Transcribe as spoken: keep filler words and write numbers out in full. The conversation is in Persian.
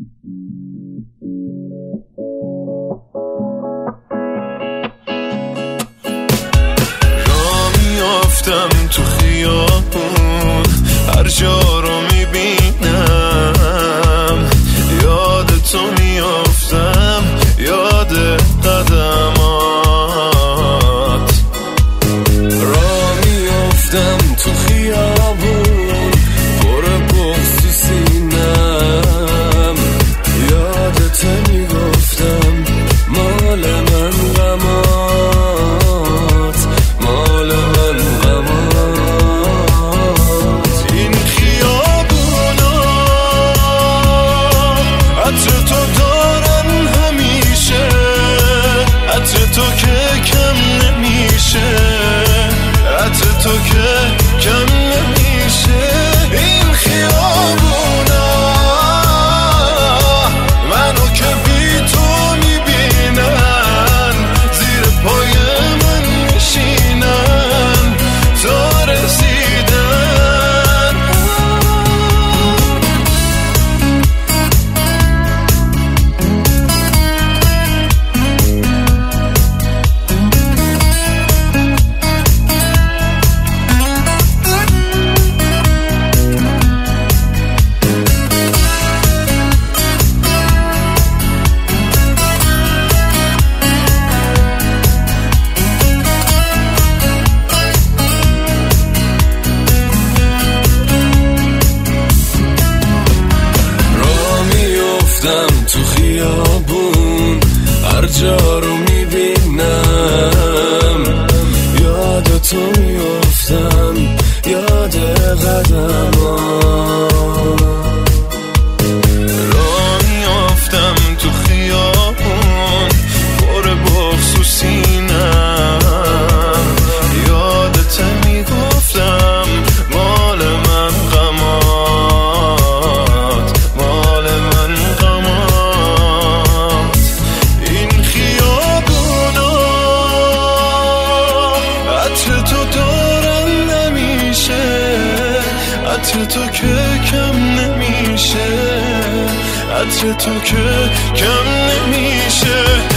را میافتم تو خیابون، هر جا رو میبینم یاد تو میافتم، یاد قدمات. را میافتم تو خیابون، پر بغض تو سینم، یاد تو میگفتم مال من غمات، مال من غمات. این خیابونا عطر تو دارن همیشه، عطر تو که کم نمیشه، عطر تو که کم نمیشه. این خیابونا منو که بی تو میبینن، زیر پای من میشینن تا رسیدن. تو خیابون هر جا رو میبینم، یاد تو میافتم، یاد قدمات. را میافتم تو خیابون، پر بغض و سینم، یاد تو میگفتم مال من غمات، مال من غمات. این خیابونا عطر تو دارن نمیشه، عطر تو که کم نمیشه، عطر تو که کم نمیشه.